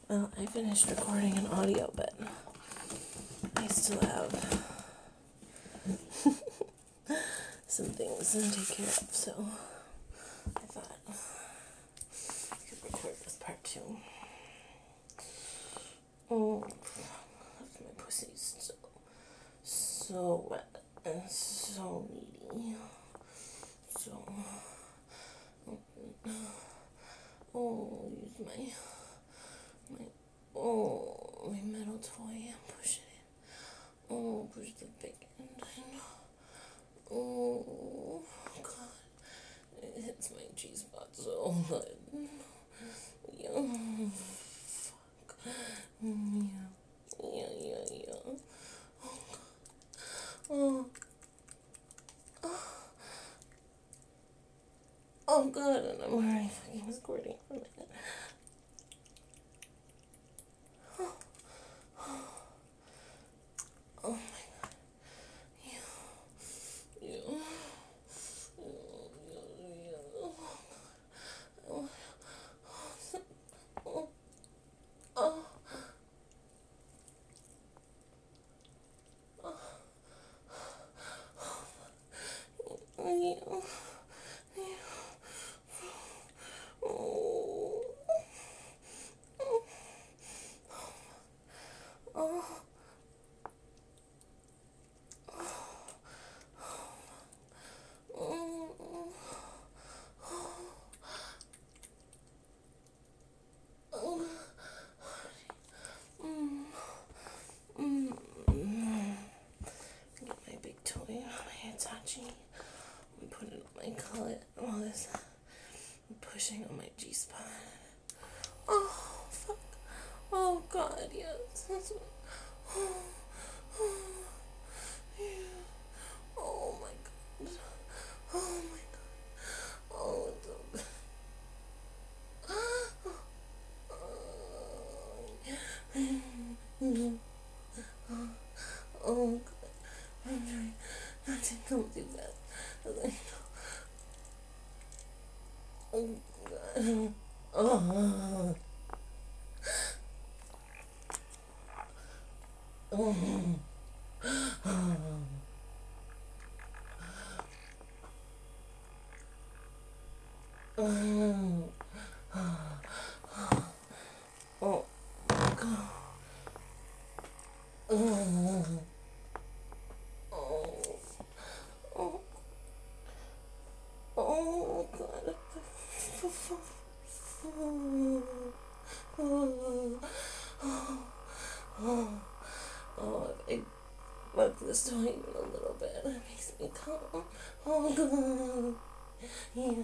Well, I finished recording an audio, but I still have some things to take care of, so I thought I could record this part too. Oh, my pussy's so wet and so needy. So, use my metal toy and push it in. Oh, push the big end in. Oh, God. It hits my G-spot so good. Yeah. Fuck. Yeah. Oh, oh, good. And I'm already fucking recording for a minute. Oh, my God. Yeah. Get my big toy, my Hitachi, and put it on my clit. All this pushing on my G-spot. Oh, fuck. Oh, God, yes. That's what. Oh, my God. Oh, my God. Oh, it's so. Oh, God. I'm trying not to come too fast. Oh, God. Oh. Oh. Oh. Oh, God. Oh. Oh. Oh, God. Oh, if I work this toy even a little bit, it makes me calm. Oh, God. Yeah.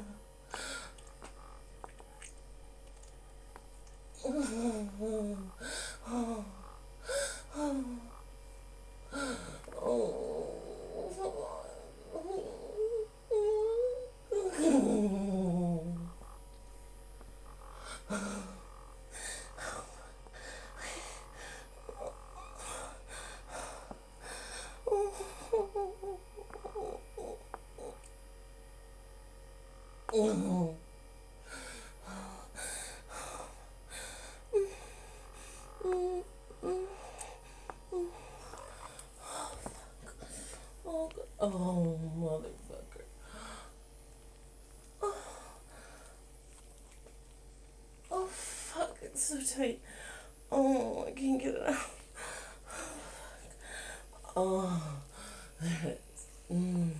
Oh, motherfucker. Oh, fuck, it's so tight. Oh, I can't get it out. Oh, there it is.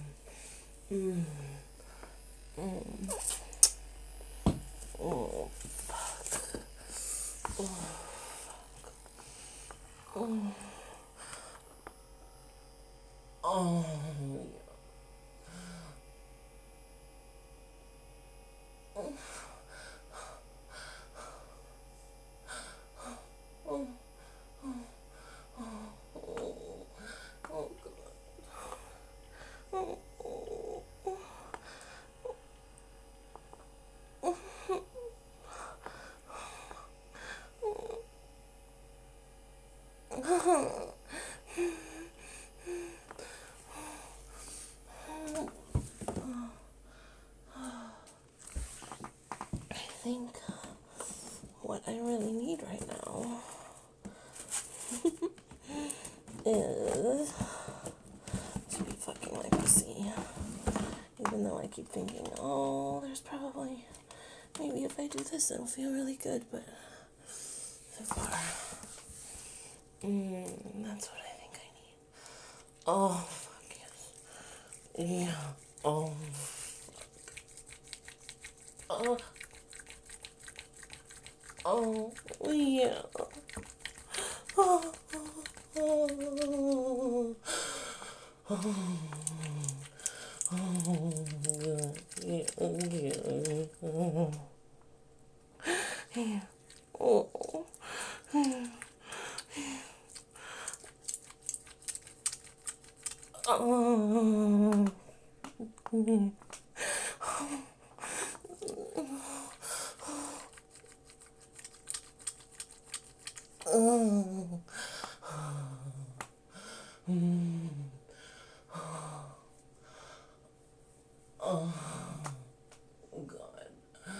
Oh, fuck. Oh, oh, oh, God. I think what I really need right now is to be fucking my pussy. Even though I keep thinking, oh, there's probably, maybe if I do this, it'll feel really good, but so far, that's what I think I need. Oh, fuck yes. Yeah. Oh, fuck. Oh, yeah. Oh, oh, yeah, yeah. Oh, oh, God.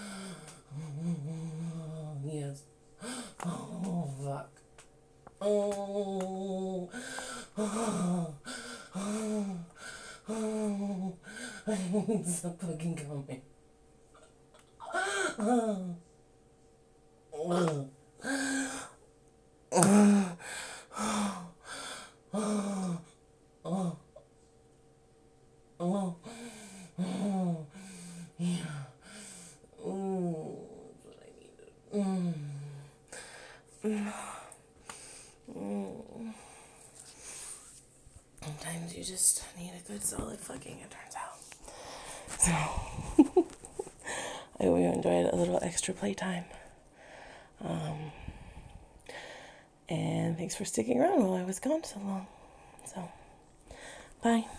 Yes. Oh, fuck. Oh, I need some fucking coming. That's what I needed. Sometimes you just need a good solid fucking, it turns out. So, I hope you enjoyed a little extra playtime. And thanks for sticking around while I was gone so long. So, bye.